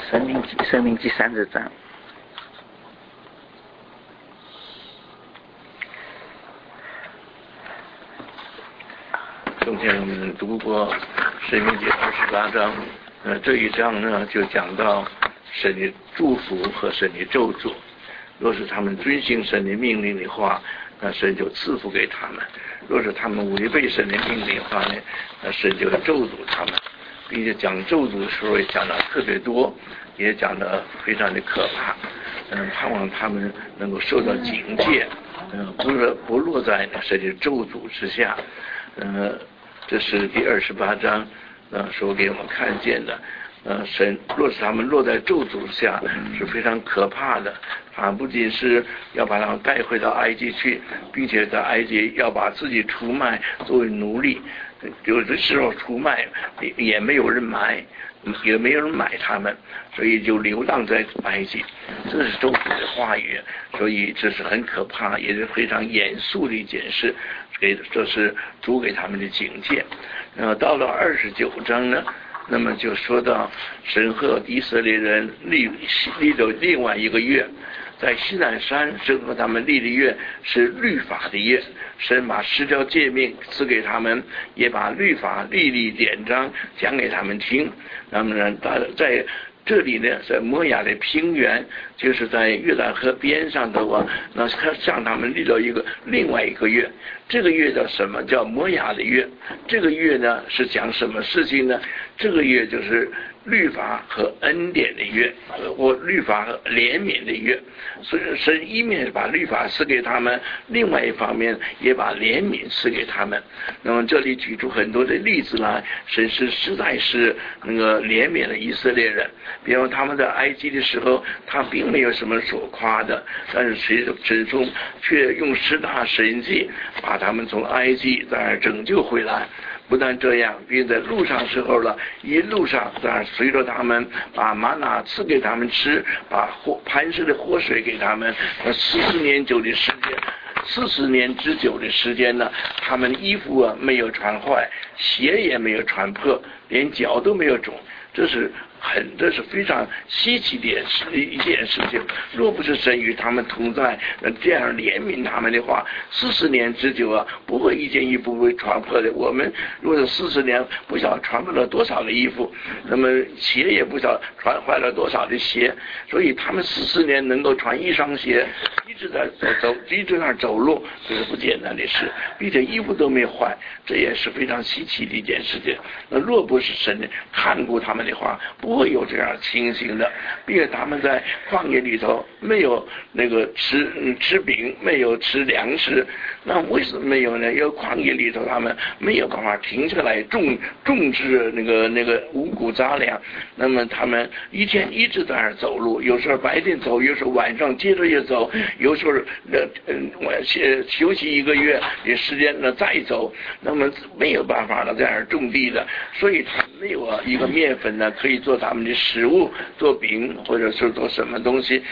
生命记30章。 昨天我们读过生命记28章，这一章呢就讲到神的祝福和神的咒诅。若是他们遵行神的命令的话，那神就赐福给他们；若是他们违背神的命令的话呢，那神就咒诅他们。并且讲咒诅的时候也讲得特别多，也讲得非常的可怕。盼望他们能够受到警戒，不落在神的咒诅之下。这是第28章说给我们看见的。神若是他们落在咒诅之下，是非常可怕的。他不仅是要把他们带回到埃及去，并且在埃及要把自己出卖作为奴隶。有的时候出卖也没有人买，也没有人买他们，所以就流浪在埃及。这是咒诅的话语，所以这是很可怕，也是非常严肃的一件事。这是主给他们的警戒。到了29章呢，那么就说到神和以色列人立了另外一个约。在西奈山，神和他们立的约是律法的约。神把10条诫命赐给他们，也把律法历典章讲给他们听。那么呢，在这里呢，在摩亚的平原，就是在约旦河边上的那向他们立了另外一个约。这个约叫什么？叫摩亚的约。这个约呢是讲什么事情呢？这个约就是律法和恩典的约，或律法和怜悯的约。所以神一面把律法赐给他们，另外一方面也把怜悯赐给他们。那么这里举出很多的例子来，神实在是怜悯了以色列人。比如他们在埃及的时候，他并没有什么所夸的，但是神却用10大神迹把他们从埃及再拯救回来。不但这样，并在路上时候了，一路上随着他们把玛纳赐给他们吃，把磐石的活水给他们，40年久的时间，40年之久的时间呢，他们衣服没有穿坏，鞋也没有穿破，连脚都没有肿。这是非常稀奇的一件事情。若不是神与他们同在，这样怜悯他们的话，40年之久不会一件衣服会穿破的。我们如果是40年，不晓得穿破了多少的衣服，那么鞋也不晓得穿坏了多少的鞋。所以他们40年能够穿一双鞋，一直在走路，这是不简单的事，并且衣服都没坏，这也是非常稀奇的一件事情。若不是神看顾他们的话，不会有这样情形的。并且他们在旷野里头没有吃饼，没有吃粮食，那为什么没有呢？因为旷野里头他们没有办法停下来种植那个五谷杂粮，那么他们一天一直在那儿走路，有时候白天走，有时候晚上接着也走，有时候休息1个月的时间再走，那么没有办法了在那儿种地的，所以他没有一个面粉呢可以做他们的食物，做饼或者是做什么东西。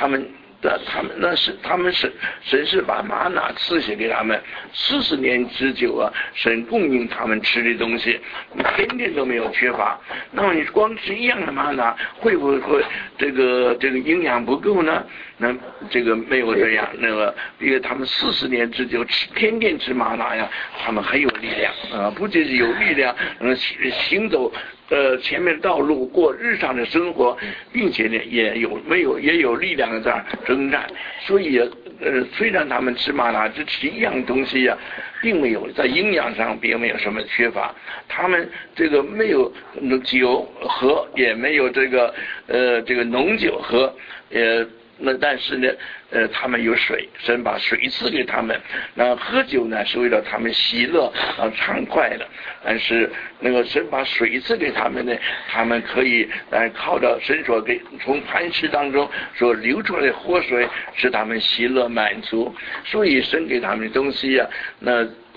神是把玛纳赐下给他们40年之久神供应他们吃的东西，天天都没有缺乏。那么你光吃一样的玛纳，会不会这个营养不够呢？那这个没有这样，因为他们40年之久天天吃玛纳呀，他们很有力量不仅是有力量行走前面道路过日常的生活，并且呢也有力量在这儿征战。所以虽然他们吃玛纳只吃一样东西并没有在营养上并没有什么缺乏。他们这个没有酒喝，也没有这个浓酒喝，但是呢他们有水，神把水赐给他们。那喝酒呢是为了他们喜乐畅快的，但是神把水赐给他们呢，他们可以靠着神所给从磐石当中所流出来的活水使他们喜乐满足。所以神给他们的东西那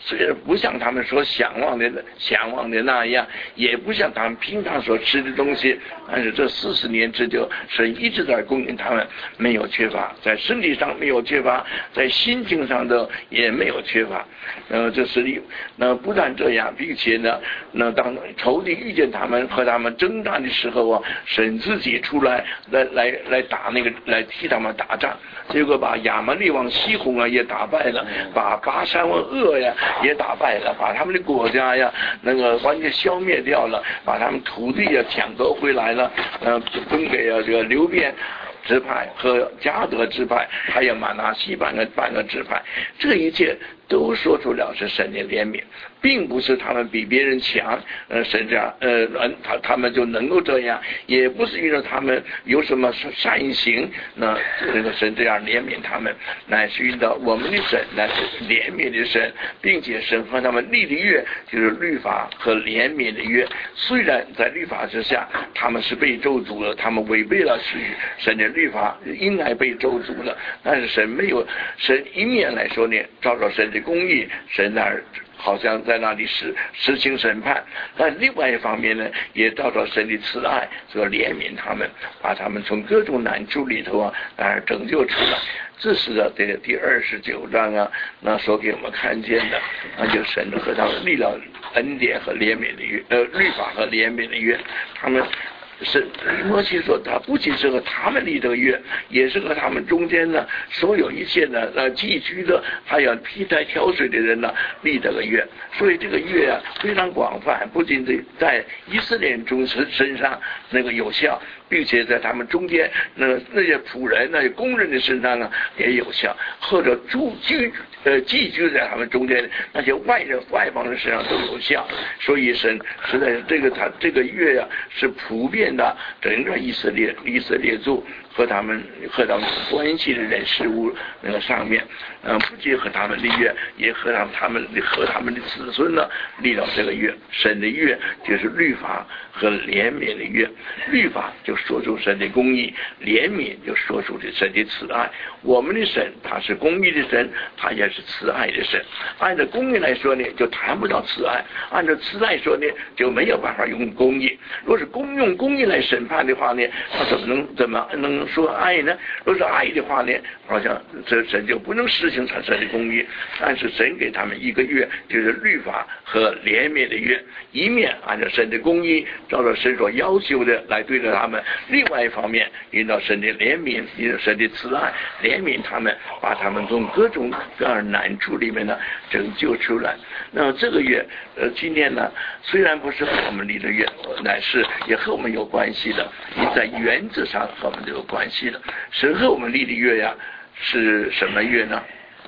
虽然不像他们所向往的那样，也不像他们平常所吃的东西，但是这40年之久，神一直在供应他们，没有缺乏，在身体上没有缺乏，在心情上的也没有缺乏。这是不但这样，并且呢，当仇敌遇见他们和他们征战的时候啊，神自己出来来替他们打仗，结果把亚玛力王西宏啊也打败了，把巴珊王噩呀也打败了，把他们的国家呀完全消灭掉了，把他们土地呀抢夺回来了，分给了这个流便支派和迦得支派，还有马拿西半个支派，这一切都说出了是神的怜悯，并不是他们比别人强，神这样，他们就能够这样，也不是因为他们有什么善行，神这样怜悯他们，乃是遇到我们的神，乃是怜悯的神，并且神和他们立的约就是律法和怜悯的约。虽然在律法之下，他们是被咒诅了，他们违背了神的律法，应该被咒诅了，但是神一面来说呢，照着神的公义，神那儿好像在那里实行审判，但另外一方面呢，也照着神的慈爱，这个怜悯他们，把他们从各种难处里头啊，拯救出来。这是这个第29章啊，所给我们看见的，那就神和他们立了恩典和怜悯的约，律法和怜悯的约，他们。是摩西说，他不仅是和他们立这个约，也是和他们中间呢所有一切呢寄居的，还有披戴挑水的人呢立这个约。所以这个约啊非常广泛，不仅在以色列人身上有效，并且在他们中间那些仆人那些工人的身上呢也有效，或者寄居在他们中间那些外邦人身上都有效。所以神实在是这个约啊是普遍的整个以色列族和他们关系的人事物上面，不仅和他们立约，也和他们的子孙呢立了这个约。神的约就是律法和怜悯的约，律法就说出神的公义，怜悯就说出神的慈爱。我们的神他是公义的神，他也是慈爱的神。按照公义来说呢，就谈不到慈爱；按照慈爱说呢，就没有办法用公义。若是用公义来审判的话呢，他怎么能说爱呢？若是爱的话呢，好像这神就不能实行他神的公义。但是神给他们一个约，就是律法和怜悯的约，一面按照神的公义，照着神所要求的来对待他们；另外一方面，引导神的怜悯，引导神的慈爱，怜悯他们，把他们从各种各样难处里面呢拯救出来。那么这个约，今天呢，虽然不是和我们立的约，乃是也和我们有关系的，也在原则上和我们都有关系的。神和我们立的约呀，是什么约呢？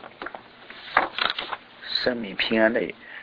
生命平安的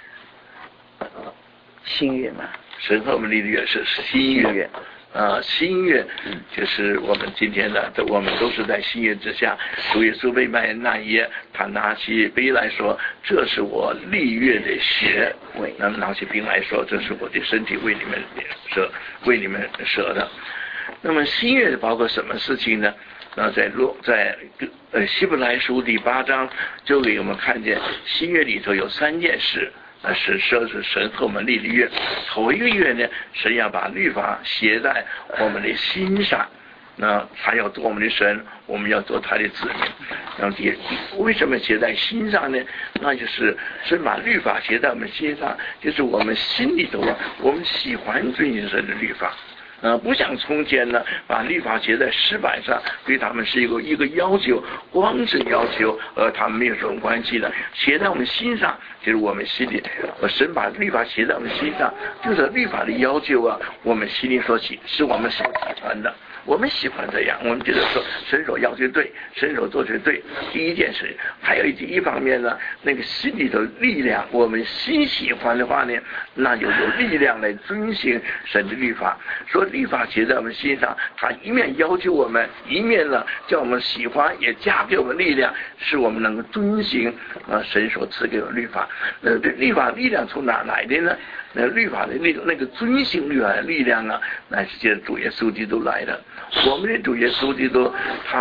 新约嘛。 神和我们立的约是新约。新约就是我们今天的，我们都是在新约之下。主耶稣被卖那夜，他拿起杯来说：“这是我立约的血。”那么拿起饼来说：“这是我的身体，为你们舍的。”那么新约包括什么事情呢？在希伯来书第8章就给我们看见，新约里头有3件事。是神和我们立的约。头一个约呢，神要把律法写在我们的心上，他要做我们的神，我们要做他的子民。为什么写在心上呢？那就是神把律法写在我们心上，就是我们心里头我们喜欢遵行神的律法。不像从前呢，把律法写在石板上，对他们是一个要求，光是要求，他们没有什么关系的。写在我们心上，就是我们心里，神把律法写在我们心上，就是律法的要求啊，我们心里是我们所喜欢的。我们喜欢这样，我们觉得说神所要求对，神所做的对。第一件事，还有一方面呢，那个心里的力量，我们心喜欢的话呢，那就有力量来遵行神的律法。说律法写在我们心上，他一面要求我们，一面呢叫我们喜欢，也加给我们力量，使我们能够遵行神所赐给我们律法。这律法力量从哪来的呢？律法的那个遵行律法的力量啊，乃是借主耶稣基督来的。我们的主耶稣基督，他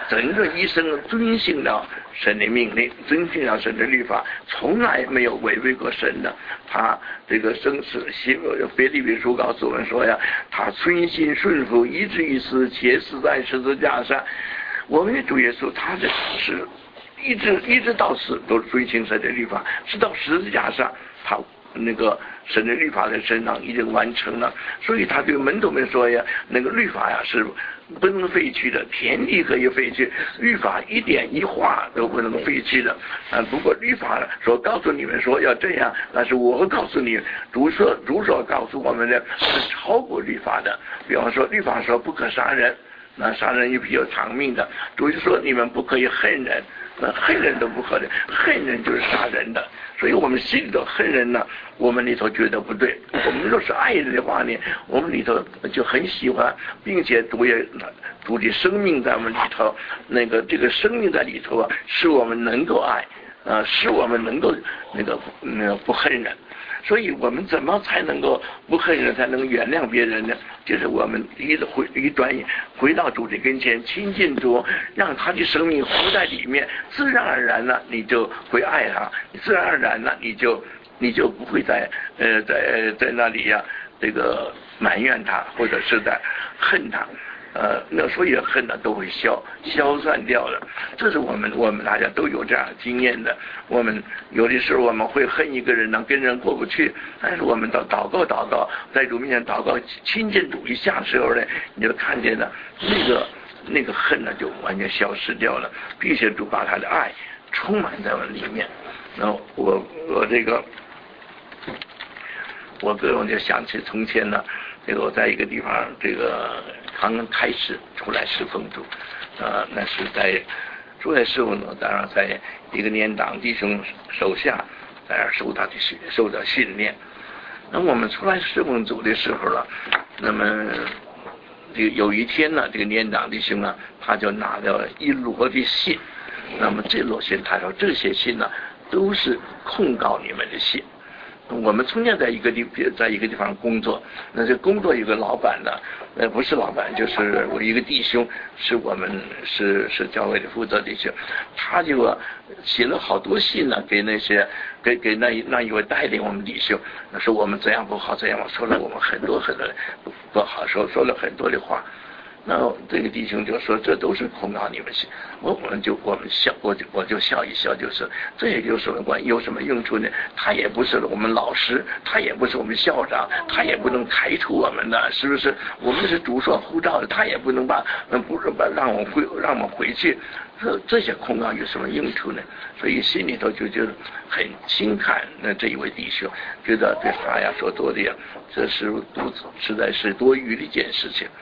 整个一生遵循了神的命令，遵循了神的律法，从来没有违背过神的。他这个生死腓立比书告诉我们说呀，他存心顺服，以至于死，且死在十字架上。我们的主耶稣他的是一直到死都遵循神的律法，直到十字架上他那个神的律法在身上已经完成了。所以他对门徒们说呀，那个律法呀是不能废去的，天地可以废去，律法一点一画都不能废去的。不过律法说告诉你们说要这样，但是我告诉你，主所告诉我们的是超过律法的。比方说律法说不可杀人，那杀人也必有偿命的。主就说你们不可以恨人，那恨人都不可能，恨人就是杀人的。所以我们心里头恨人呢，我们里头觉得不对。我们若是爱人的话呢，我们里头就很喜欢，并且主的生命在我们里头，这个生命在里头啊，使我们能够爱，使我们能够不恨人。所以我们怎么才能够不恨人，才能原谅别人呢？就是我们回到主的跟前，亲近主，让他的生命活在里面，自然而然呢，你就会爱他，自然而然呢，你就不会在那里呀，这个埋怨他，或者是在恨他。那所有恨呢都会消散掉了。这是我们大家都有这样的经验的。我们有的时候我们会恨一个人呢，跟人过不去，但是我们到祷告，在主面前祷告，亲近主一下时候呢，你就看见了那个恨呢就完全消失掉了，并且主把他的爱充满在我们里面。然后我个人就想起从前呢，这个我在一个地方，这个刚刚开始出来侍奉主，那是在出来侍奉呢，当然在一个年长弟兄手下，在那受到训练。那我们出来侍奉主的时候了，那么有一天呢，这个年长弟兄呢，他就拿了一摞的信，那么这摞信，他说这些信呢，都是控告你们的信。我们从前在一个地方工作，那这工作有个老板呢，不是老板，就是我一个弟兄，是我们是教会的负责弟兄，他就写了好多信呢，给那一位带领我们弟兄，说我们怎样不好，怎样说了我们很多不好，说了很多的话。那这个弟兄就说这都是控告你们信，我就笑一笑，就是这也有什么关系，有什么用处呢？他也不是我们老师，他也不是我们校长，他也不能开除我们的，是不是？我们是主所呼召的，他也不能让我们回去。这些控告有什么用处呢？所以心里头就觉得很轻看这一位弟兄，觉得对他呀所做的呀，这是实在是多余的一件事情。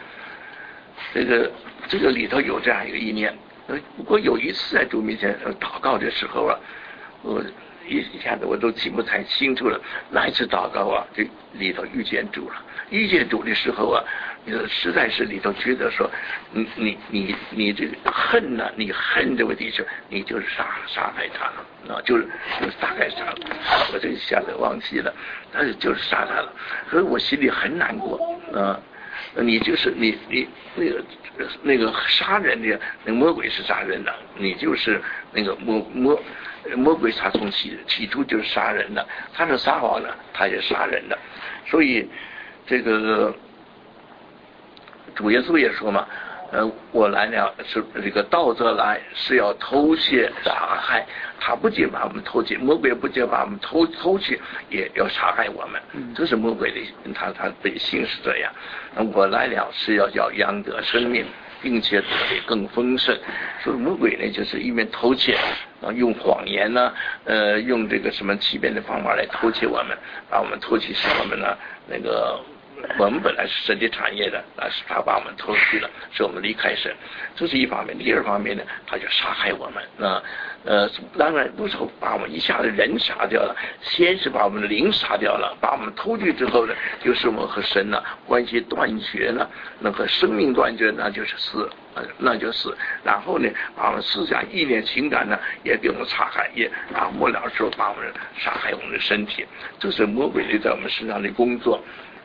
这个里头有这样一个意念。不过有一次在主面前祷告的时候啊，我一下子我都记不太清楚了。那一次祷告啊，就里头遇见主了。遇见主的时候啊，实在是里头觉得说，你这个恨呢，你恨这位弟兄，你就是杀害他了，就是大概杀了。我这一下子忘记了，但是就是杀他了。所以我心里很难过你就是你那个杀人的，那魔鬼是杀人的，你就是那个魔鬼，他从起初就是杀人的，他是撒谎的，他也杀人的。所以这个主耶稣也说嘛，我来了是这个盗贼来是要偷窃杀害，他不仅把我们偷窃，魔鬼不仅把我们偷窃，也要杀害我们。这是魔鬼的，他的心是这样。我来了是要羊得生命，并且得的更丰盛。所以魔鬼呢，就是一面偷窃，用谎言呢，用这个什么欺骗的方法来偷窃我们，把我们偷窃，使我们呢我们本来是神的产业的，但是他把我们偷去了，使我们离开神，这是一方面。第二方面呢，他就杀害我们当然不是把我们一下子人杀掉了，先是把我们的灵杀掉了，把我们偷去之后呢，就是我们和神呢关系断绝了，那和生命断绝，那就是死，然后呢，把我们思想、意念、情感呢也给我们杀害，然后末了时候把我们杀害我们的身体，这是魔鬼在我们身上的工作。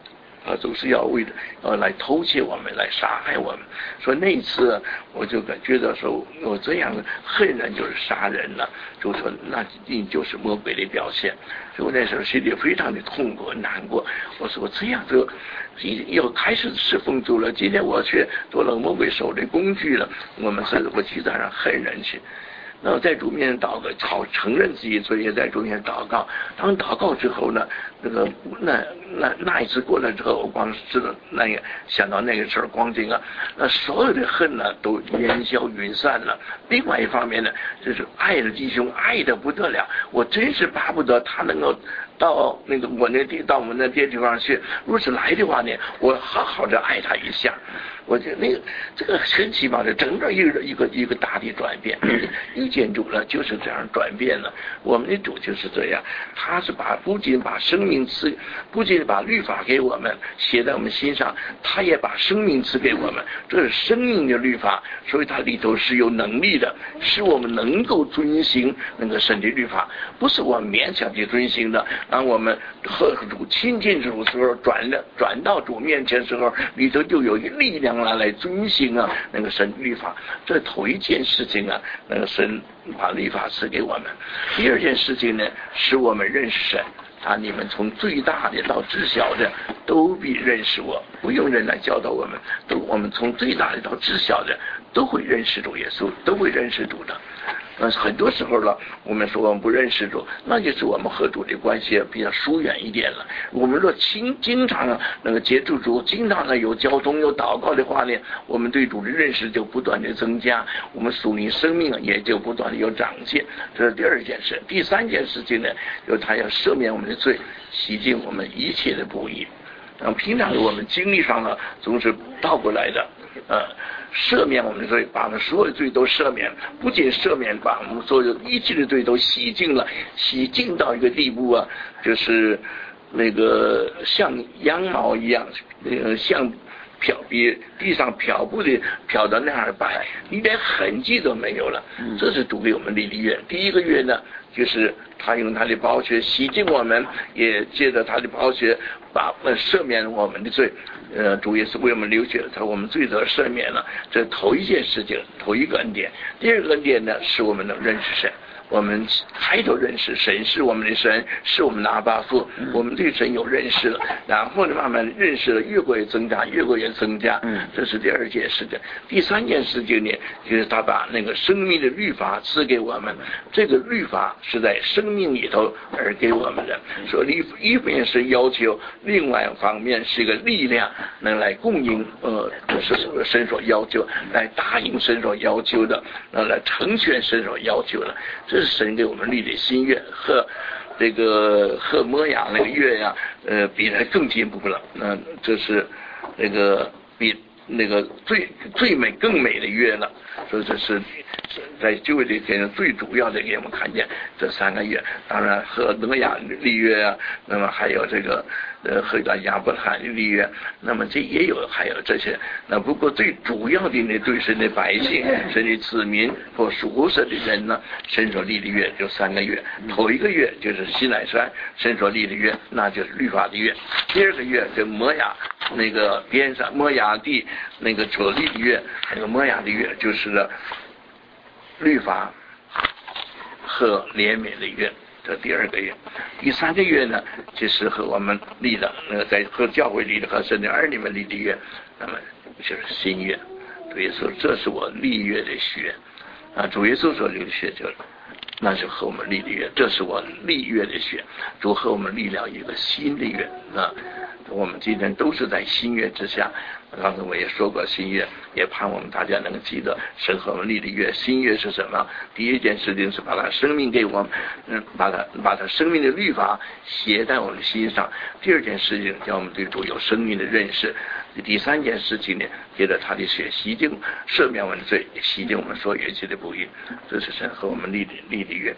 他总是要来偷窃我们，来杀害我们。所以那一次我就觉得说，我这样恨人就是杀人了，就说那一定就是魔鬼的表现。所以我那时候心里非常的痛苦难过。我说我这样就又开始侍奉主了，今天我却做了魔鬼手的工具了。我去在那恨人去。那么在主面前祷告，好承认自己罪，也在主面前祷告。当祷告之后呢，那一次过来之后，我光知道想到那个事儿光景啊，那所有的恨呢都烟消云散了。另外一方面呢，就是爱的弟兄爱的不得了，我真是巴不得他能够到我们那地方去。如此来的话呢，我好好的爱他一下。我觉得这个神奇吧，这整个一个大的转变，遇见主了就是这样转变了。我们的主就是这样，他是不仅把生命不仅把律法给我们写在我们心上，他也把生命赐给我们。这是生命的律法，所以它里头是有能力的，使我们能够遵行那个神的律法，不是我们勉强去遵行的。当我们和主亲近主的时候，转到主面前的时候，里头就有一个力量来遵行啊那个神律法。这头一件事情啊，那个神把律法赐给我们。第二件事情呢，使我们认识神。你们从最大的到至小的都必认识我，不用人来教导我们，我们从最大的到至小的都会认识主耶稣，都会认识主的。很多时候了，我们说我们不认识主，那就是我们和主的关系比较疏远一点了。我们若经常接触主，经常有交通有祷告的话呢，我们对主的认识就不断的增加，我们属灵生命也就不断的有长进。这是第二件事。第三件事情呢，就是他要赦免我们的罪，洗净我们一切的不义。平常我们经历上呢，总是倒过来的。赦免我们的罪，把我们所有的罪都赦免，不仅赦免，把我们所有一切的罪都洗净了，洗净到一个地步啊，就是像羊毛一样，像比地上漂的那样白，一点痕迹都没有了。这是主给我们立的约。第一个约呢，就是他用他的宝血洗净我们，也借着他的宝血赦免我们的罪。主耶稣为我们流血，我们罪得赦免了。这头一件事情，头一个恩典。第二个恩典呢，使我们能认识神。我们抬头认识神是我们的神，是我们的阿爸父，我们对神有认识了，然后呢慢慢认识了，越过越增加，越过越增加。这是第二件事情。第三件事情呢，就是他把那个生命的律法赐给我们。这个律法是在生命里头而给我们的，所以一方面是要求，另外一方面是一个力量，能来供应是神所要求，来答应神所要求的，来成全神所要求的。这是神给我们立的新约，和摩亚那个约呀，比它更进步了。这是比最美更美的约了。所以这是在旧约里边最主要的给我们看见这三个约。当然和挪亚立约啊，那么还有和亚伯拉罕立约，那么还有这些。那不过最主要的呢，对神的百姓、神的子民或属神的人呢，神所立的约就三个月。头一个月就是西乃山神所立的约，那就是律法的约。第二个月就摩亚边上摩亚地所立的约，还有摩亚的约就是律法和怜悯的约。这第二个月。第三个月呢，就是和我们立的在和教会立的和神的儿女们立的约，那么就是新约。主耶稣，这是我立约的血主耶稣所立的血那是和我们立的约，这是我立约的血。主和我们立了一个新的约我们今天都是在新约之下。刚才我也说过新约，也盼我们大家能记得神和我们立的约。新约是什么？第一件事情是把他生命给我们，把他生命的律法写在我们的心上。第二件事情叫我们对主有生命的认识。第三件事情呢，借着他的血洗净赦免我们的罪，洗净我们所有一切的不义。这是神和我们立的约。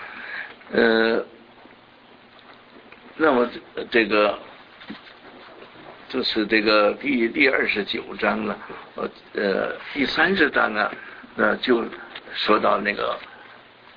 那么就是第29章了，第30章啊，就说到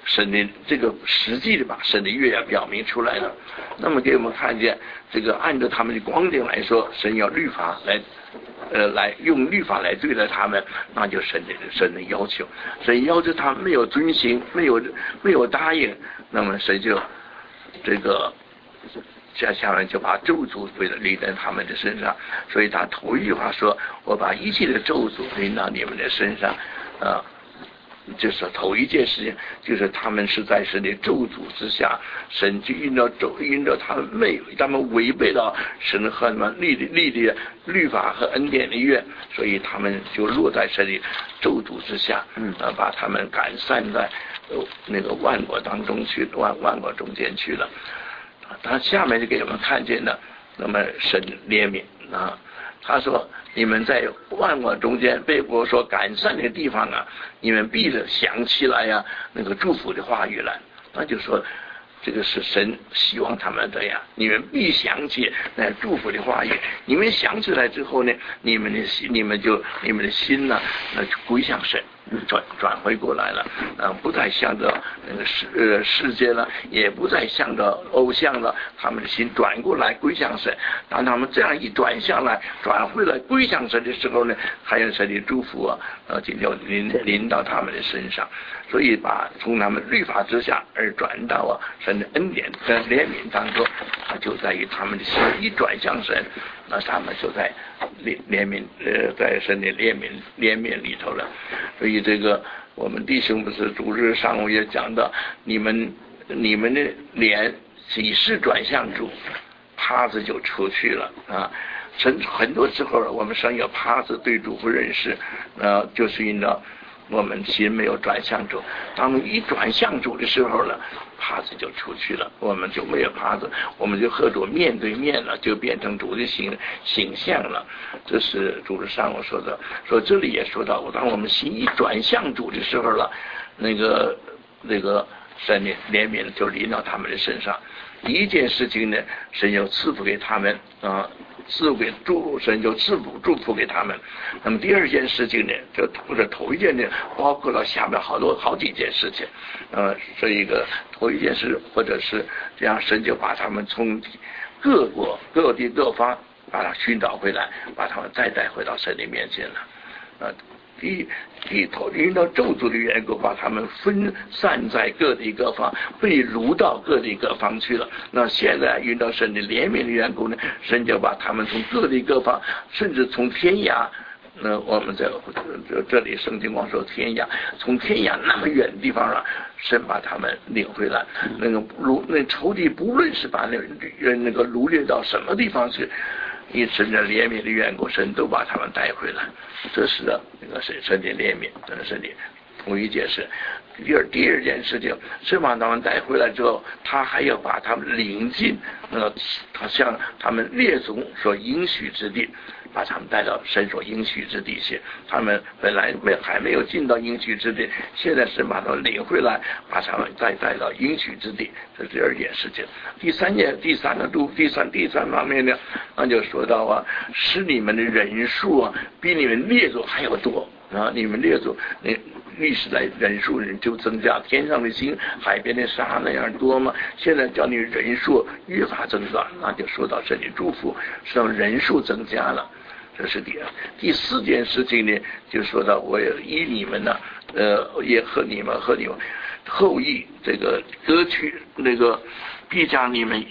神的这个实际的把神的约要表明出来了。那么给我们看见这个按照他们的光景来说，神要律法来用律法来对待他们，那就神的要求，神要求他们没有遵行，没有答应，那么神就这个下面就把咒诅临在他们的身上。所以他头一句话说，我把一切的咒诅临到你们的身上就是头一件事情，就是他们是在神的咒诅之下，神就因着他们违背了神和他们立的律法和恩典的约，所以他们就落在神的咒诅之下，把他们赶散在那个万国当中去，万国中间去了。他下面就给我们看见了，那么神怜悯他说你们在万国中间被我所赶散的地方你们必想起来那个祝福的话语来。那就说这个是神希望他们这样，你们必想起那祝福的话语。你们想起来之后呢，你们的心那就归向神，转回过来了，不再向着那个世界了，也不再向着偶像了，他们的心转过来归向神。当他们这样一转向来，转回来归向神的时候呢，还有神的祝福今天临到他们的身上。所以从他们律法之下而转到神的恩典跟怜悯当中，就在于他们的心一转向神，那他们就在怜悯在神的怜悯里头了。所以这个我们弟兄不是主日上午也讲到，你们的脸几时转向主，帕子就出去了神很多时候我们生有帕子对主不认识，就是因着我们心没有转向主。当我们一转向主的时候呢，帕子就出去了，我们就没有帕子，我们就和主面对面了，就变成主的形象了。这是主日上我说的。说这里也说到，当我们心一转向主的时候了，那个神的怜悯就临到他们的身上。第一件事情呢，神要赐福给他们神就赐福祝福给他们。那么第二件事情呢，或者头一件呢，包括了下面好几件事情。这一个头一件事，或者是这样，神就把他们从各国各地各方把他寻找回来，把他们再带回到神的面前了。因到咒诅的缘故，把他们分散在各地各方，被掳到各地各方去了。那现在遇到神的怜悯的缘故呢，神就把他们从各地各方，甚至从天涯，那我们在这里圣经光说天涯，从天涯那么远的地方神把他们领回来。那仇敌不论是把那个掳掠到什么地方去，以神的怜悯的缘故，神都把他们带回来。这是那个神的怜悯，这是你同一件事。第二件事情，神把他们带回来之后，他还要把他们领进他向他们列祖所应许之地，把他们带到神所应许之地去。他们本来还没有进到应许之地，现在神把他们领回来，把他们再带到应许之地。这是第二件事情。第三方面呢，那就说到使你们的人数比你们列祖还要多你们列祖历史来人数就增加，天上的星海边的沙那样多嘛，现在叫你人数越发增长，那就说到这里祝福是让人数增加了。这是第四件事情呢，就说到我也依你们也和你们后裔这个割去那个必将你们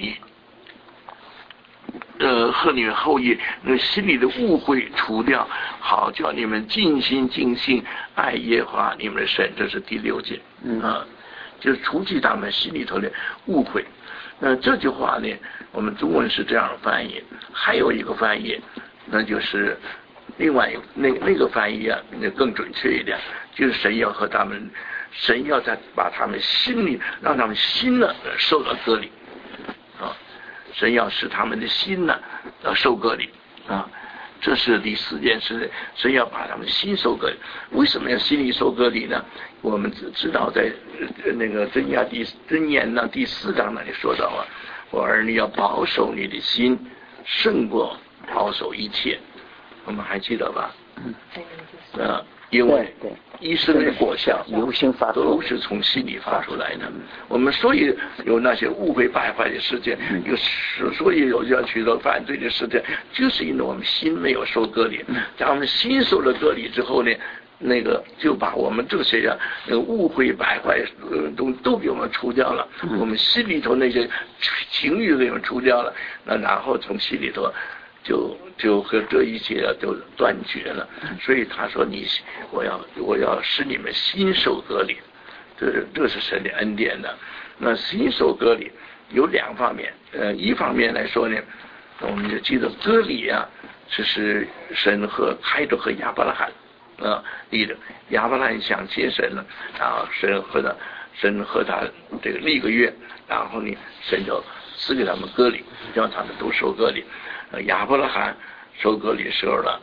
和你们后裔那心里的误会除掉，好叫你们尽心尽性爱耶和华你们的神。这是第六节就是除去他们心里头的误会。这句话呢，我们中文是这样翻译，还有一个翻译，那就是另外那个翻译那更准确一点，就是神要再把他们心里，让他们心受到割礼神要使他们的心受割礼这是第四件事，神要把他们心受割礼。为什么要心里受割礼呢？我们知道在那个箴言第4章那里说到我儿女要保守你的心胜过保守一切。我们还记得吧？ 因为对医生的果效由心发出， 都是从心里发出来的。我们所以有那些误会败坏的事件，所以有要许多犯罪的事件，就是因为我们心没有受割礼。当我们心受了割礼之后呢，就把我们这些误会败坏都给我们除掉了，我们心里头那些情欲给我们除掉了，那然后从心里头就和这一切都断绝了。所以他说我要使你们心受割礼，这是神的恩典的。那心受割礼有两方面，一方面来说呢，我们就记得割礼啊，这是神开着和亚伯拉罕立的。亚伯拉罕想接神了，然后神和他这个立个约，然后呢，神就赐给他们割礼，让他们都受割礼。亚伯拉罕受割礼的时候呢，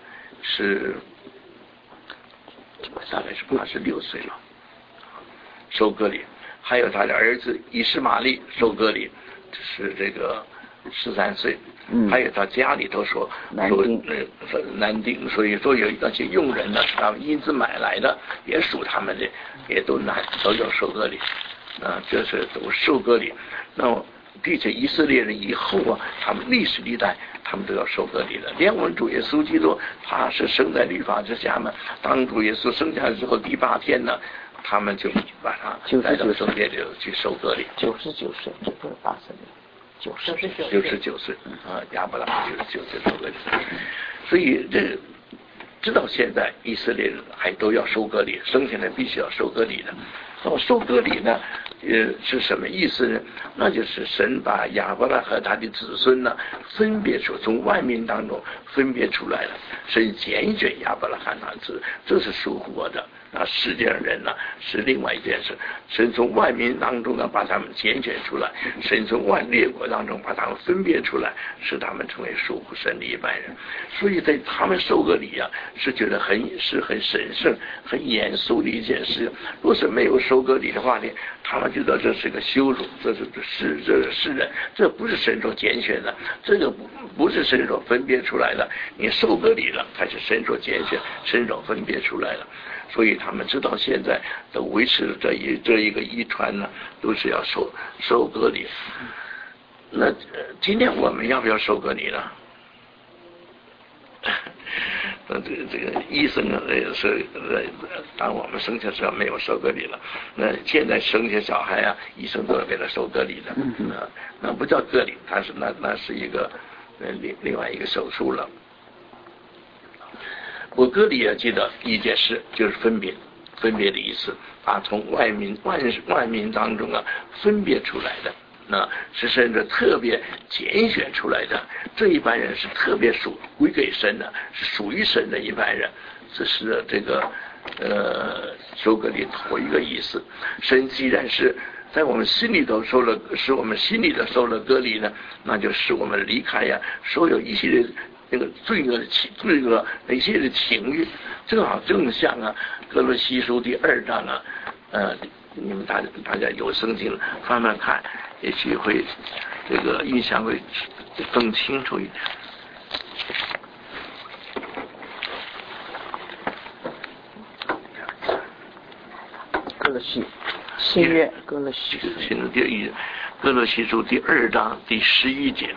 大概是86岁了，受割礼。还有他的儿子以实玛利受割礼，是这个13岁。还有他家里头说男丁，所以说有那些佣人呢，他们因此买来的，也属他们的，也都要受割礼。这是都受割礼。那并且以色列人以后啊，他们历史历代他们都要受割礼的。连我们主耶稣基督，他是生在律法之下嘛，当主耶稣生下来之后第8天呢，他们就把他带到圣殿里去受割礼。 99岁，这不是80年，99岁亚伯拉罕99岁受割礼。所以直到现在以色列人还都要受割礼，生下来必须要受割礼的。那么受割礼呢，是什么意思呢？那就是神把亚伯拉和他的子孙呢分别从万民当中分别出来了。神拣选亚伯拉罕他子，这是属活的。世界上人呢是另外一件事。神从万民当中呢把他们拣选出来，神从万列国当中把他们分别出来，使他们成为属神的一般人。所以在他们受割礼啊，是觉得很神圣、很严肃的一件事。若是没有受割礼的话呢，他们觉得这是个羞辱，这是世人，这不是神所拣选的，这个不是神所分别出来的。你受割礼了，才是神所拣选、神所分别出来的。所以他们直到现在都维持这一个遗传呢，都是要受割礼。那今天我们要不要受割礼呢？这个医生呢也是，当我们生下时候没有受割礼了，那现在生下小孩啊，医生都要给他受割礼的。那不叫割礼，那是一个另外一个手术了。我割礼也记得一件事，就是分别的意思，从万民当中啊分别出来的，那是甚至特别拣选出来的。这一般人是特别归给神的，是属于神的一般人。这是这个受割礼头一个意思。神既然是在我们心里头使我们心里头受了割礼呢，那就使我们离开呀所有一系列那个罪恶一些的情欲，正像哥罗西书第2章你们大家有圣经慢慢看，也许会这个印象会更清楚一点。 哥罗西新约哥罗西哥罗西书第2章第11节。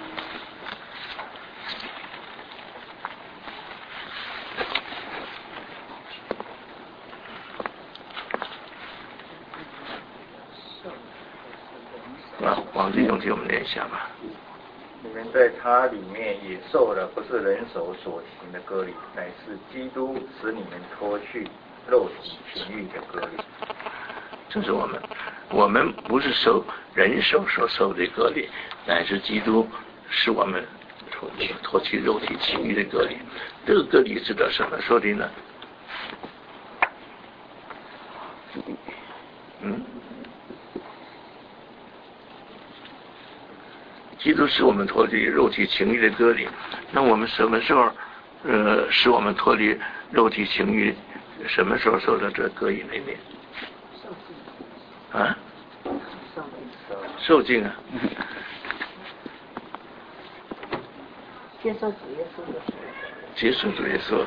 王弟兄替我们念一下吧。 你们在他里面也受了不是人手所行的割礼，乃是基督使你们脱去肉体情欲的割礼。 这是我们不是受人手所受的割礼，乃是基督使我们脱去肉体情欲的割礼。这个割礼指的什么说的呢？基督使我们脱离肉体情欲的割礼。那我们什么时候使我们脱离肉体情欲？什么时候受到这割礼里面？受尽啊。 接受主耶稣的接受主耶稣，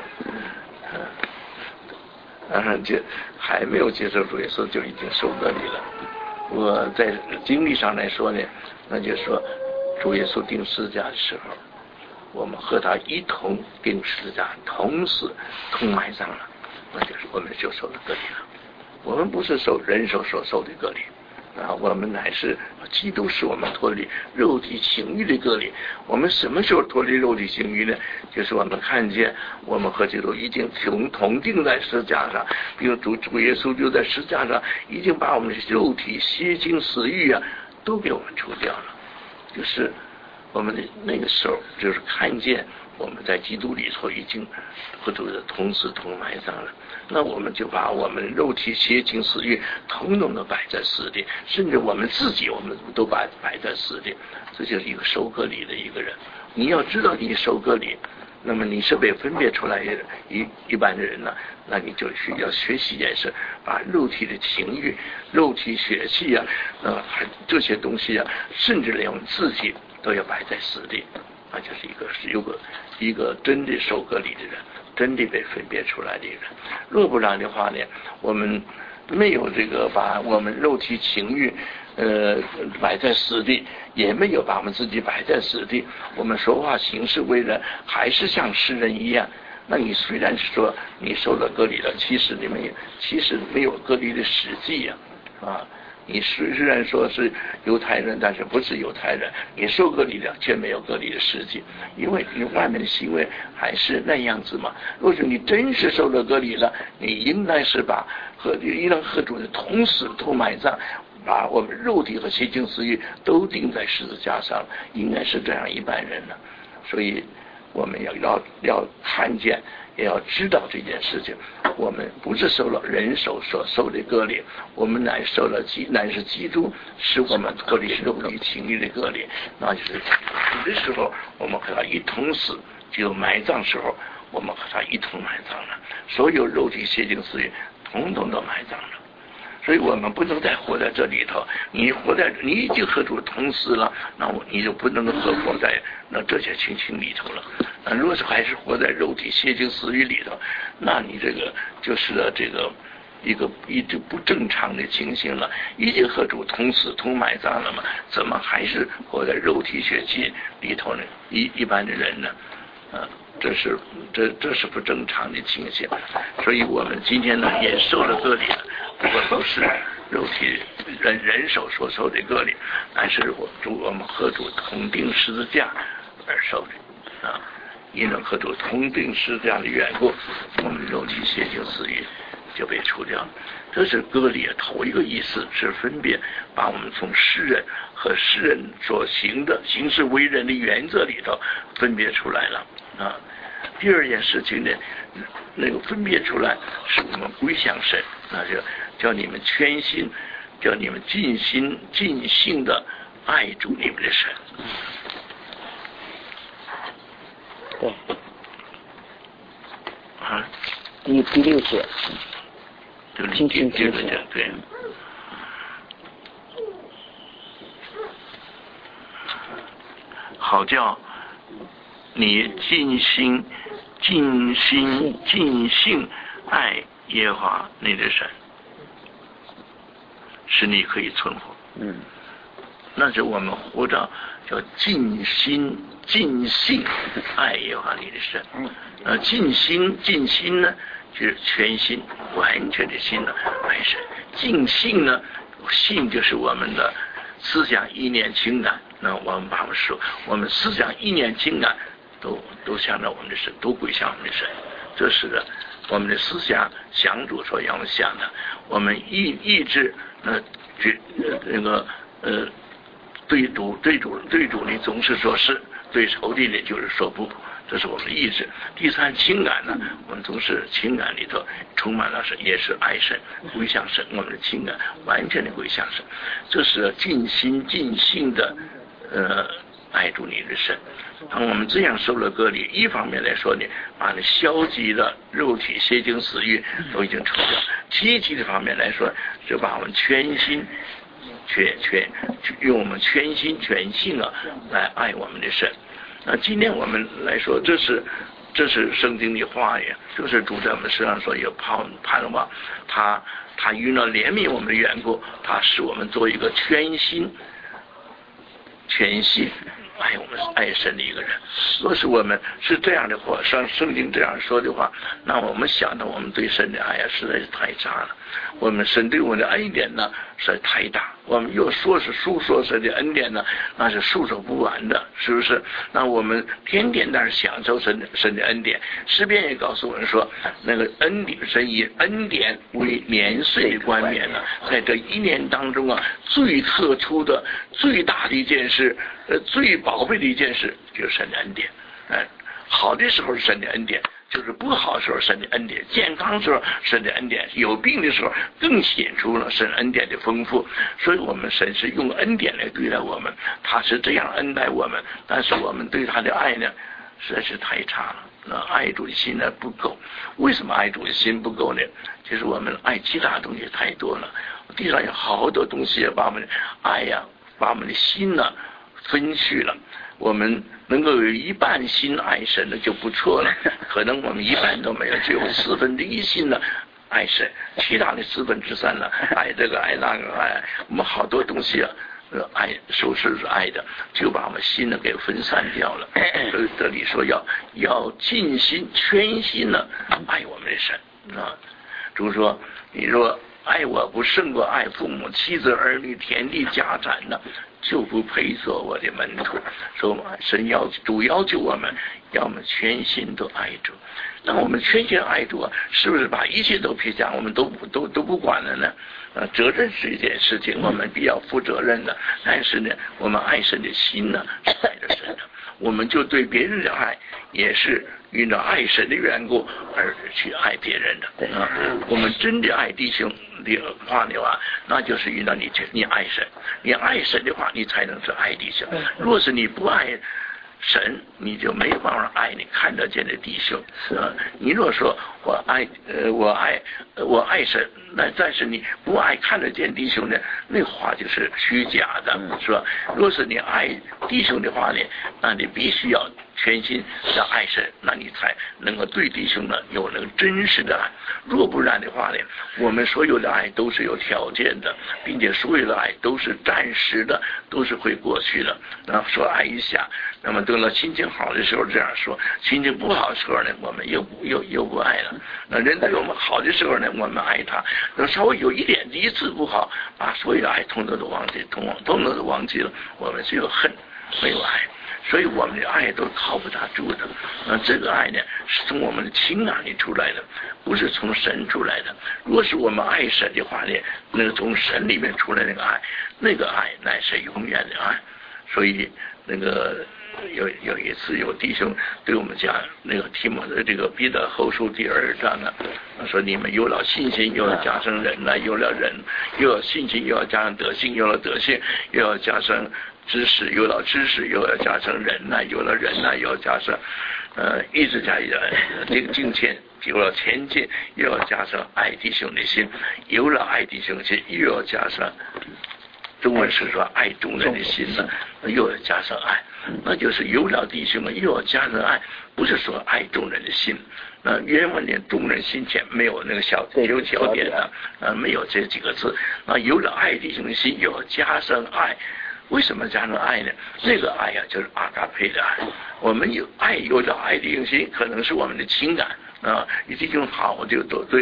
还没有接受主耶稣就已经受割礼了。我在经历上来说呢，那就是说主耶稣钉十字架的时候，我们和他一同钉十字架，同死同埋葬了，那就是我们就受了割礼了。我们不是受人手所受的割礼啊，我们乃是基督使我们脱离肉体情欲的割礼。我们什么时候脱离肉体情欲呢？就是我们看见我们和基督已经同定在十字架上，比如主耶稣就在十字架上已经把我们的肉体邪情私欲啊都给我们除掉了。就是我们的那个时候，就是看见我们在基督里头已经和主的同死同埋葬了，那我们就把我们肉体邪情私欲统统的摆在死地，甚至我们自己我们都摆在死地。这就是一个受割礼的一个人。你要知道你受割礼，那么你是被分别出来一般的人呢，那你就需要学习也是把肉体的情欲、肉体血气啊，这些东西啊，甚至连我们自己都要摆在死地。那就是一个真的受割礼的人，真的被分别出来的人。若不然的话呢，我们没有这个把我们肉体情欲摆在死地，也没有把我们自己摆在死地，我们说话行事为人还是像世人一样。那你虽然是说你受了割礼了，其实没有割礼的实际呀，你虽然说是犹太人，但是不是犹太人，你受割礼了却没有割礼的实际，因为你外面的行为还是那样子嘛。若是你真是受了割礼了，你应该是应当和主的同死同埋葬，把我们肉体和邪情私欲都钉在十字架上，应该是这样一般人呢。所以我们要看见，也要知道这件事情。我们不是受了人手所受的割礼，我们乃是基督使我们脱离肉体情欲的割礼。那就是死的时候我们和他一同死，就埋葬时候我们和他一同埋葬了，所有肉体邪情私欲统统都埋葬了。所以我们不能再活在这里头，你已经和主同死了，那你就不能活在那这些情形里头了。如果是还是活在肉体邪情私欲里头，那你这个就是这个一直不正常的情形了。已经和主同死同埋葬了嘛，怎么还是活在肉体血气里头呢？一般的人呢，这是不正常的情形。所以我们今天呢也受了割礼了，不过不是肉体人手所受的割礼，但是我们和主同钉十字架而受的因为和主同钉十字架的缘故，我们肉体邪情私欲就被除掉了。这是割礼头一个意思，是分别把我们从世人和世人所行事为人的原则里头分别出来了第二件事情呢，那个分别出来是我们归向神，那就叫你们全心，叫你们尽心尽性的爱主你们的神。 对。第六节。 第六节，对。好叫你尽心尽性爱耶和华你的神，使你可以存活。那是我们活着叫尽心尽性爱耶和华你的神。尽心呢，就是全心完全的心呢爱神。尽性呢，性就是我们的思想意念情感。那我们把我们思想意念情感都向着我们的神，都归向我们的神。这是我们的思想想主所要想的，我们意志对主你总是说是，对仇敌呢就是说不，这是我们的意志。第三，情感呢，我们总是情感里头充满了神，也是爱神，归向神，我们的情感完全的归向神。这是尽心尽性的爱主你的神。当我们这样受了割礼，一方面来说呢，把那消极的肉体邪情私欲都已经除掉；积极的方面来说，就把我们全心用我们全心全性来爱我们的神。那今天我们来说，这是这是圣经的话语，就是主在我们身上说有盼望，他因了怜悯我们的缘故，他使我们做一个全心爱我们爱神的一个人。若是我们是这样的话，像圣经这样说的话，那我们想到我们对神的爱实在是太差了。我们神对我们的恩典呢实在太大，我们又说是述说神的恩典呢，那是述说不完的，是不是？那我们天天在那享受神的恩典。诗篇也告诉我们说，那个恩典，神以恩典为年岁的冠冕呢，在这一年当中啊，最特殊的、最大的一件事，最宝贝的一件事，就是神的恩典。好的时候是神的恩典，就是不好的时候神的恩典，健康的时候神的恩典，有病的时候更显出了神恩典的丰富。所以我们神是用恩典来对待我们，他是这样恩待我们，但是我们对他的爱呢实在是太差了。那爱主的心呢不够。为什么爱主的心不够呢？就是我们爱其他东西太多了，地上有好多东西把我们的爱呀，把我们的心呢分去了。我们能够有一半心爱神的就不错了，可能我们一半都没有，只有1/4心呢爱神，其他的3/4呢爱这个爱那个爱，我们好多东西啊，爱说是爱的，就把我们心呢给分散掉了。所以这里说要尽心全心呢爱我们的神啊。主说，你若爱我不胜过爱父母妻子儿女田地家产呢，就不配做我的门徒。说神主要求我们要我们全心都爱主。那我们全心爱主啊，是不是把一切都撇下，我们都不管了呢？责任是一件事情，我们必要负责任的。但是呢，我们爱神的心呢是爱着神的，我们就对别人的爱也是因着爱神的缘故而去爱别人的。我们真的爱弟兄的话的话，那就是因着你爱神，你爱神的话，你才能是爱弟兄。若是你不爱神，你就没有办法爱你看得见的弟兄。你若说我爱神，那但是你不爱看得见弟兄呢，那话就是虚假的，是吧？若是你爱弟兄的话呢，那你必须要全心的爱神，那你才能够对弟兄呢有那个真实的爱。若不然的话呢，我们所有的爱都是有条件的，并且所有的爱都是暂时的，都是会过去的。说爱一下，那么等到心情好的时候这样说，心情不好的时候呢，我们又不爱了。那人对我们好的时候呢，我们爱他；那稍微有一次不好，把所有的爱统统都忘记了，我们只有恨，没有爱。所以我们的爱都靠不大住的。这个爱呢，是从我们的情感里出来的，不是从神出来的。若是我们爱神的话呢，那个从神里面出来那个爱乃是永远的爱。所以那个有一次有弟兄对我们讲，那个提摩的这个彼得后书第2章啊，说你们有了信心，又要加上忍耐，有了忍，又要信心，又要加上德性，有了德性，又要加上知识，有了知识，又要加上忍耐，有了忍耐，又要加上一直加这个敬虔，有了前进，又要加上爱弟兄的心，有了爱弟兄的心，又要加上中文是说爱众人的心呢，又要加上爱，那就是有了弟兄又要加上爱，不是说爱众人的心。原文连众人心前没有那个小点的，没有这几个字。有了爱弟兄的心，又要加上爱。为什么加上爱呢？这个爱呀，就是阿嘎佩的爱。我们有了爱弟兄心，可能是我们的情感啊。你弟兄好，我就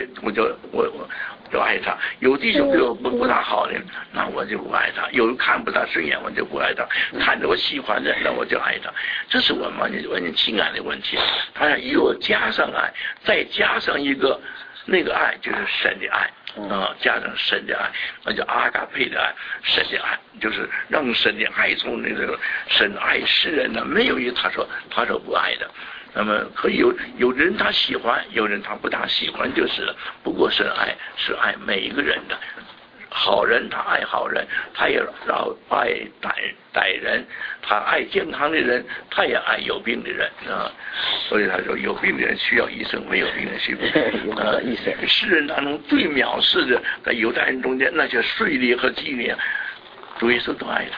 爱他；有弟兄对我不大好的，那我就不爱他；有看不大顺眼，我就不爱他；看着我喜欢的，那我就爱他。这是我们完全情感的问题。他又加上爱，再加上一个那个爱，就是神的爱。加上神的爱，那叫阿嘎佩的爱，神的爱就是让神的爱从那个神爱世人呢，没有一他说不爱的。那么可以有人他喜欢，有人他不大喜欢就是了。不过神爱是爱每一个人的，好人他爱好人，他也爱歹人，他爱健康的人，他也爱有病的人啊。所以他说有病的人需要医生，没有病的人需要医生。世人当中最藐视的，在犹太人中间那些税吏和妓女，主耶稣都爱他们，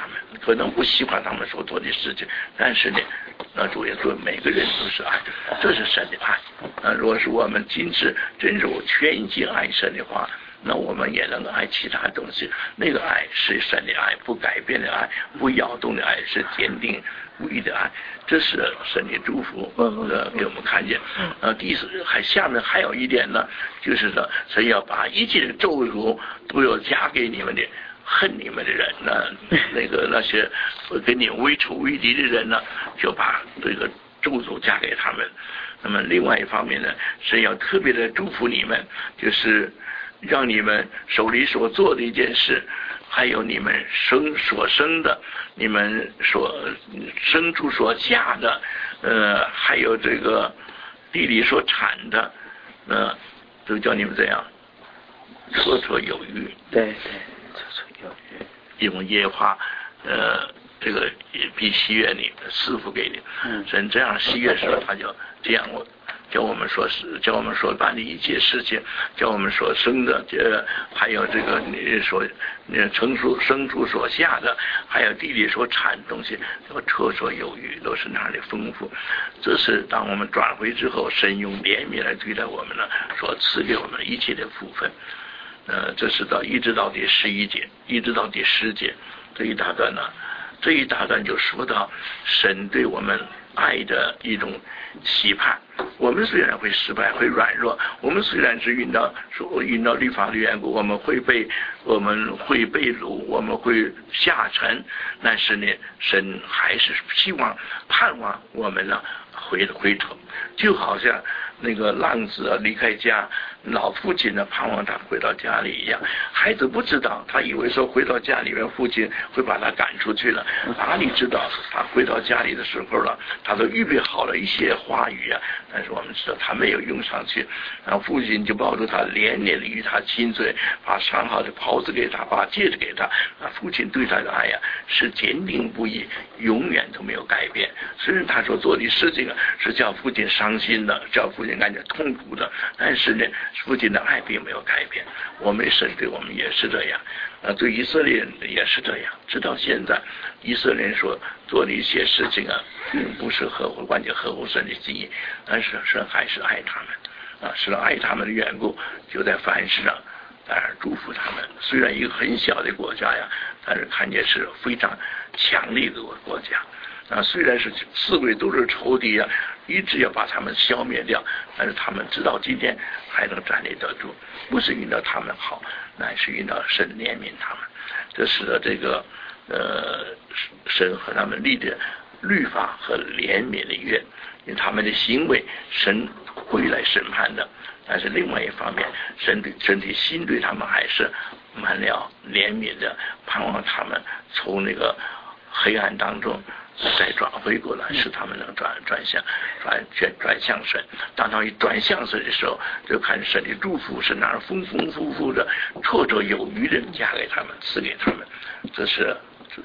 可能不喜欢他们所做的事情，但是呢，主耶稣每个人都是爱，这是神的爱。如果是我们真是全心爱神的话，那我们也能爱其他东西。那个爱是神的爱，不改变的爱，不摇动的爱，是坚定不移的爱。这是神的祝福，给我们看见。第四，下面还有一点呢，就是说，神要把一切的咒诅都要加给你们的恨你们的人呢，那些跟你为仇为敌的人呢，就把这个咒诅加给他们。那么另外一方面呢，神要特别的祝福你们，就是让你们手里所做的一件事，还有你们所生的，你们所生出所下的，还有这个地里所产的，都叫你们这样绰绰有余。 对，绰绰有余。 因为耶和华这个必喜悦你，赐福给你。神这样喜悦时，他就这样叫我们所办的一切事情，叫我们所生的，还有这个你所生出所下的，还有地里所产的东西，都绰绰有余，都是那样的丰富。这是当我们转回之后，神用怜悯来对待我们呢，所赐给我们一切的福分。这是一直到第11节，一直到第10节这一大段呢。这一大段就说到神对我们爱的一种期盼。我们虽然会失败，会软弱，我们虽然是遇到律法的缘故，我们会被掳，我们会下沉，但是呢，神还是盼望我们呢回头，就好像那个浪子离开家，老父亲呢盼望他回到家里一样。孩子不知道，他以为说回到家里面，父亲会把他赶出去了，哪里知道他回到家里的时候了，他都预备好了一些话语啊，但是我们知道他没有用上去，然后父亲就抱住他，连连的与他亲嘴，把上好的袍子给他，把戒指给他。父亲对他的爱呀是坚定不移，永远都没有改变。虽然他所做的事情是叫父亲伤心的，叫父亲感觉痛苦的，但是呢，父亲的爱并没有改变。我们神对我们也是这样，对以色列人也是这样。直到现在，以色列人所做的一些事情啊，并不是完全合乎神的心意，但是神还是爱他们，是爱他们的缘故，就在凡事上当然祝福他们。虽然一个很小的国家呀，但是看见是非常强力的国家。虽然是四围都是仇敌啊，一直要把他们消灭掉，但是他们直到今天还能站立得住，不是因到他们好，乃是因到神怜悯他们。这使得这个神和他们立的律法和怜悯的约，因为他们的行为神会来审判的。但是另外一方面，神的心对他们还是满了怜悯的，盼望他们从那个黑暗当中再转回过来，使他们能转向神。当他一转向神的时候，就看神的祝福是那儿丰丰富富的，绰绰有余的加给他们，赐给他们。这是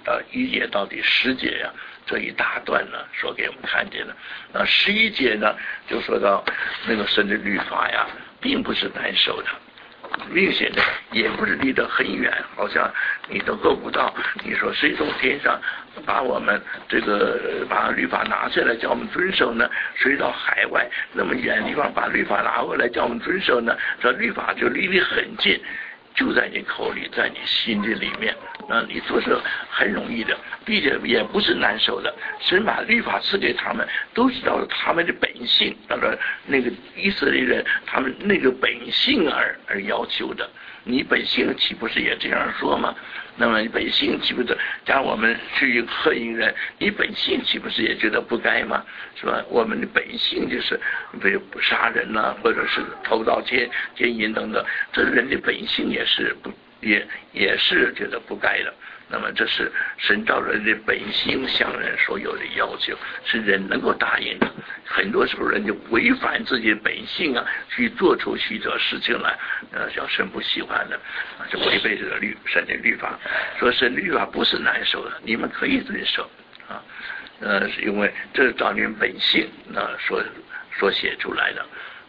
1节到第10节呀，这一大段呢，说给我们看见了。11节呢，就说到那个神的律法呀，并不是难受的。明显的也不是离得很远，好像你都够不到。你说谁从天上把我们把律法拿下来叫我们遵守呢？谁到海外那么远的地方把律法拿回来叫我们遵守呢？这律法就离你很近，就在你口里，在你心的里面。你做是很容易的，并且也不是难受的。神把律法赐给他们，都知道他们的本性，那个以色列人他们那个本性而要求的。你本性岂不是也这样说吗？那么你本性岂不是将我们去恨一人，你本性岂不是也觉得不该吗？是吧？我们的本性就是比如不杀人呐，或者是偷盗奸淫等等，这人的本性也是也是觉得不该的。那么这是神照人的本性向人所有的要求，是人能够答应的。很多时候人就违反自己的本性啊，去做出许多事情来，叫神不喜欢的，就违背这个神的律法。说神的律法不是难受的，你们可以遵守啊。是因为这是照你们本性所写出来的。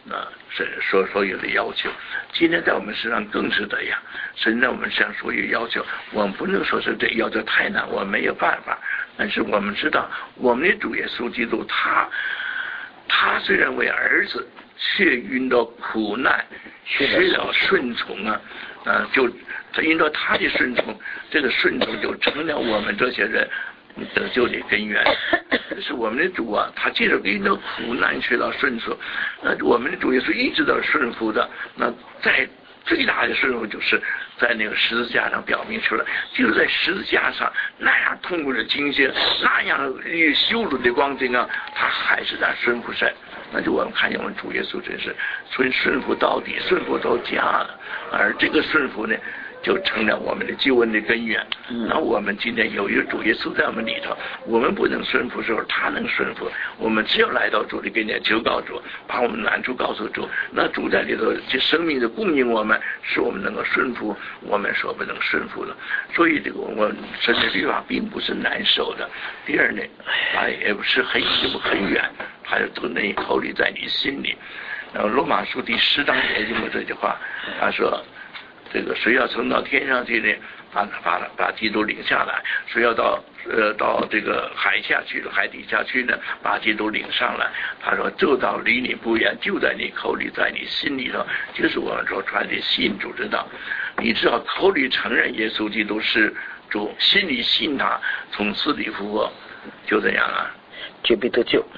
神所有的要求。今天在我们身上更是这样，神在我们身上所有要求，我们不能说是这要求太难，我们没有办法。但是我们知道，我们的主耶稣基督，他虽然为儿子，却遇到苦难，需要顺从就因着他的顺从，这个顺从就成了我们这些人得救的根源。这是我们的主他借着遇到苦难学到顺服，我们的主耶稣一直都是顺服的。那在最大的顺服就是在那个十字架上表明出来，就是在十字架上那样痛苦的经历，那样羞辱的光景他还是在顺服神。那就我们看见我们主耶稣真是顺服到底，顺服到家了。而这个顺服呢，就成了我们的救恩的根源。那我们今天有一个主耶稣在我们里头，我们不能顺服的时候，他能顺服。我们只要来到主的跟前求告主，把我们难处告诉主，那主在里头这生命的供应我们，使我们能够顺服我们所不能顺服的。所以这个我们神的律法并不是难守的。第二呢，也不是很远，它都能口里在你心里。然后罗马书第10章也用过这句话，他说这个谁要升到天上去呢，把基督领下来；谁要到这个海底下去呢，把基督领上来。他说这道离你不远，就在你口里，在你心里头，就是我们所传的信主之道。你只要口里承认耶稣基督是主，心里信他，从死里复活，就这样就必得救，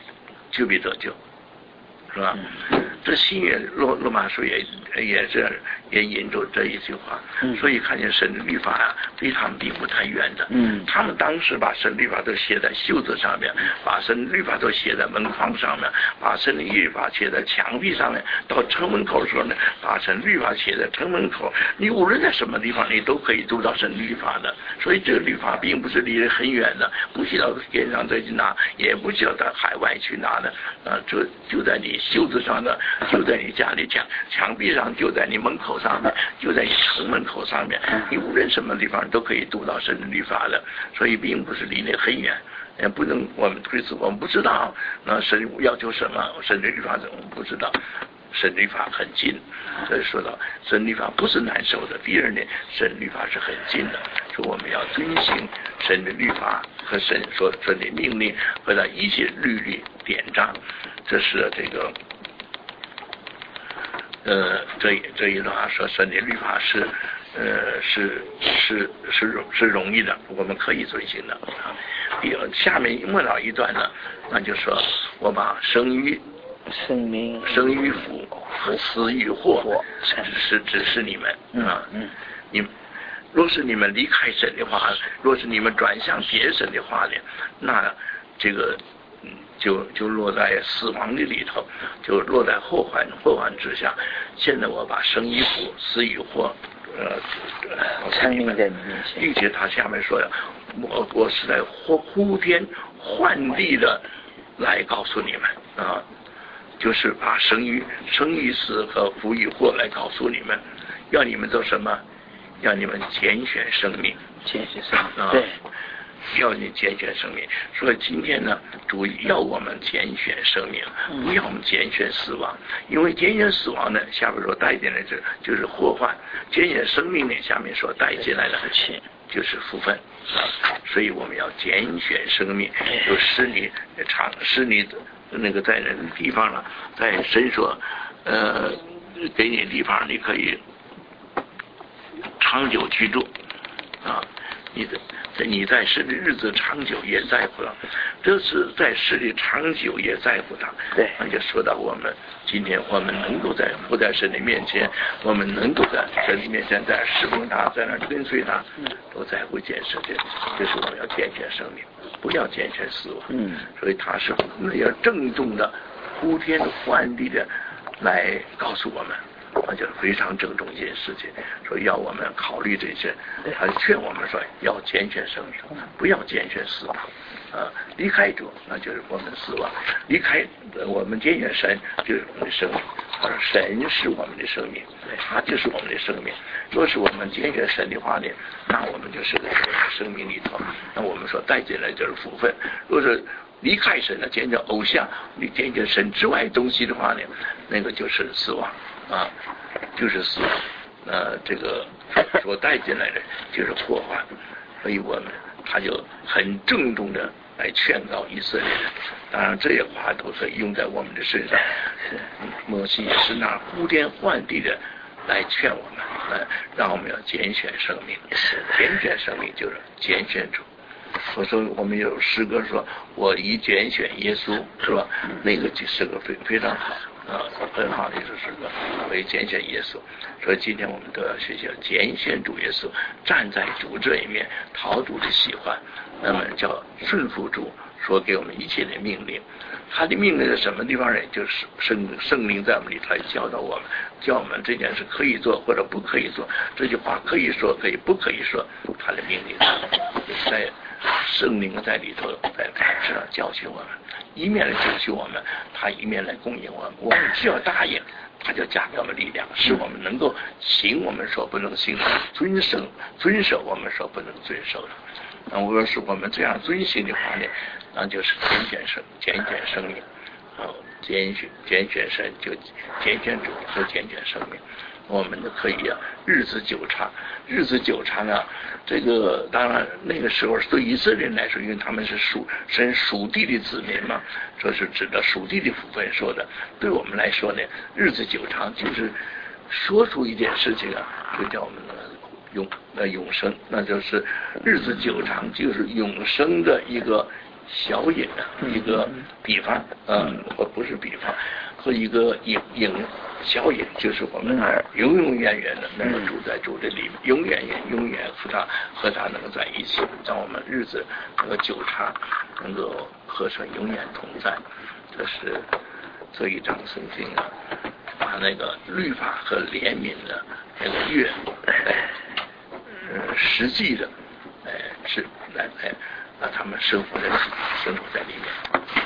是吧？这新约罗马书也引着这一句话。所以看见神的律法离他们并不太远的。他们当时把神律法都写在袖子上面，把神律法都写在门框上面，把神的律法写在墙壁上面。到城门口的时候呢，把神律法写在城门口。你无论在什么地方，你都可以读到神律法的。所以这个律法并不是离得很远的，不需要天上再去拿，也不需要到海外去拿的。这就在你袖子上的，就在你家里墙壁上，就在你门口上面，就在你城门口上面。你无论什么地方都可以读到神的律法的，所以并不是离得很远。也不能我们不知道那神要求什么，神的律法我们不知道。神律法很近，所以说到神律法不是难受的。第二呢，神律法是很近的，说我们要遵行神的律法和神所说的命令和他一切律例典章。这是这个这一段话说神的律法是容易的，我们可以遵行的。下面末了一段呢，那就说我把生于福，死于祸，只是你们若是你们离开神的话，若是你们转向别神的话呢，那这个就落在死亡的里头，就落在祸患之下。现在我把生于福，死于祸参明在你面前， 并且他下面说我是在呼天唤地的来告诉你们就是把生于死和福于祸来告诉你们，要你们做什么？要你们拣选生命，对，要你拣选生命。所以今天呢，主要我们拣选生命，不要我们拣选死亡。因为拣选死亡呢，下面说带进来就是祸患；拣选生命呢，下面说带进来的就是福分。所以我们要拣选生命，就使你那个在那个地方了，在神所给你的地方，你可以长久居住你在世的日子长久也在乎了，这是在世里长久也在乎他。 对， 那就说到我们今天，我们能够活在神的面前，我们能够在神的面前在侍奉他，在那跟随他，都在乎见识的，就是我们要拣选生命，不要拣选死亡。所以他是要郑重的呼天唤地的来告诉我们。那就是非常郑重一件事情，说要我们考虑这些，还劝我们说要拣选生命，不要拣选死亡。离开主，那就是我们死亡；离开我们拣选神，就是我们的生命。 他说神是我们的生命，他就是我们的生命。若是我们拣选神的话呢，那我们就是在生命里头，那我们所带进来就是福分。若是离开神了，拣选偶像，你拣选神之外东西的话呢，那个就是死亡啊，就是死亡。这个所带进来的就是祸患，所以我们他就很郑重的来劝告以色列人。当然这些话都可以用在我们的身上。摩西也是那呼天唤地的来劝我们，让我们要拣选生命。拣选生命就是拣选主。我说我们有诗歌说我已拣选耶稣，是吧？那个诗歌非常好很好的一首诗歌，我已拣选耶稣。所以今天我们都要学习拣选主耶稣，站在主这一面，讨主的喜欢，那么叫顺服主所给我们一切的命令。他的命令在什么地方呢？就是圣灵在我们里头来教导我们，叫我们这件事可以做或者不可以做，这句话可以说可以不可以说，他的命令在圣灵在里头在是要教训我们，一面来教训我们，他一面来供应我们。我们只要答应，他就加给我们力量，使我们能够行我们所不能行的，遵守我们所不能遵守的。那我是我们这样遵行的话呢，那就是拣选生命，拣选神就拣选主，就拣选生命。我们就可以日子久长啊。这个当然那个时候对以色列人来说，因为他们是神属地的子民嘛，这是指的属地的福分说的。对我们来说呢，日子久长就是说出一件事情就叫我们永生，那就是日子久长就是永生的一个小引一个比方，不是比方，和一个小引，就是我们永远的能够住在主的里面，永远和他能够在一起，让我们日子能够久长，能够和神永远同在。这是这一章圣经把那个律法和怜悯的那个约实际的是来他们生活在里面。